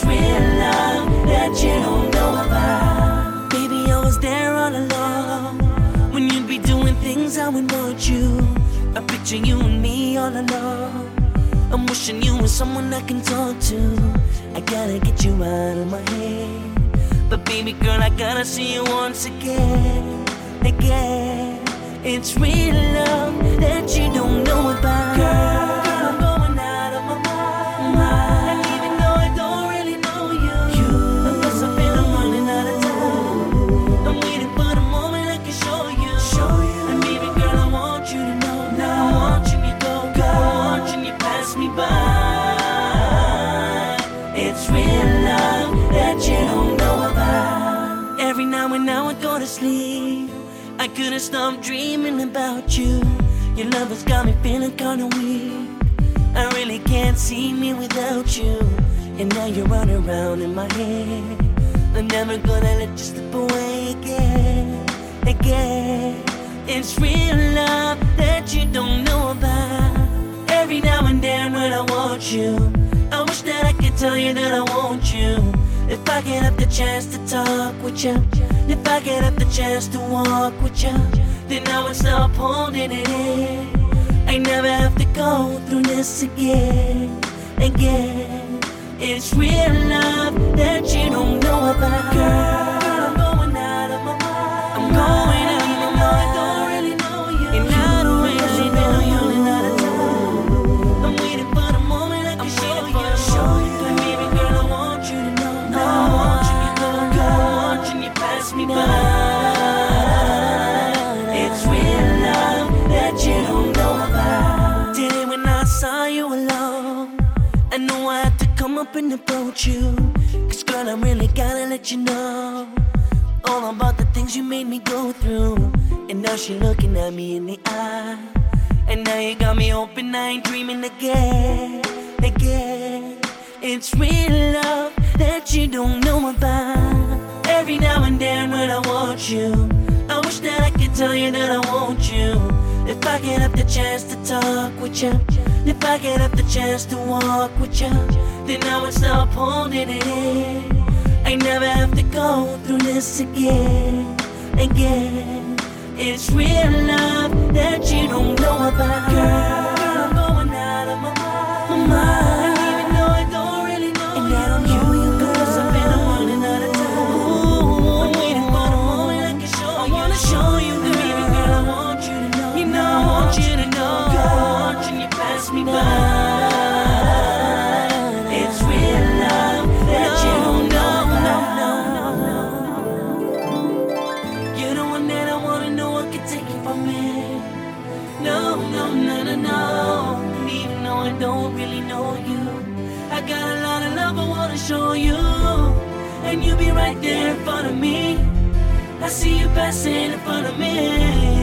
real love that you don't know about. Baby, I was there all along when you'd be doing things I would want you. I picture you and me all alone. I'm wishing you were someone I can talk to. I gotta get you out of my head. But baby girl, I gotta see you once again. Again. It's real love that you don't know about. Girl, I'm going out of my mind. And even though I don't really know you, I guess I feel I'm running out of time. I'm waiting for the moment I can show you. And baby girl, I want you to know. Now I'm watching you go. I'm watching you pass me by. It's real love that you don't know about. Every now and now I go to sleep, I couldn't stop dreaming about you. Your love has got me feeling kinda weak. I really can't see me without you. And now you're running around in my head. I'm never gonna let you slip away again. Again. It's real love that you don't know about. Every now and then when I want you, I wish that I could tell you that I want you. If I get up the chance to talk with you, if I get up the chance to walk with you, then I would stop holding it in. I never have to go through this again. Again. It's real love that you don't know about. Girl, I'm going out of my mind. I'm going out of my mind. I don't really know you, and I don't really know you. Running out of time. I'm waiting for the moment I can show you. And baby girl, I want you to know. Now I'm watching you go. I'm watching you pass me by. It's real love that you don't know about. Today when I saw you alone, I knew I had to come up and approach you. Cause girl, I really gotta let you know all about the things you made me go through. And now she looking at me in the eye, and now you got me open, I ain't dreaming again. Again. It's real love that you don't know about. Every now and then when I want you, I wish that I could tell you that I want you. If I get up the chance to talk with you, if I get up the chance to walk with you, then I would stop holding it in. I never have to go through this again. Again. It's real love that you don't know about. Girl, I'm going out of my mind. And even though I don't really know and I don't know you, cause I've been running out of time. I'm waiting for the moment I can show you. I wanna show you, girl. Baby girl, I want you to know. You know I want you to know. Girl, I'm watching you pass me by. It's real love that you don't know about. You're the one that I wanna know. I can take it from me. No, no, no, no, no. And even though I don't really know you, I got a lot of love I wanna show you. And you be right there in front of me. I see you passing in front of me.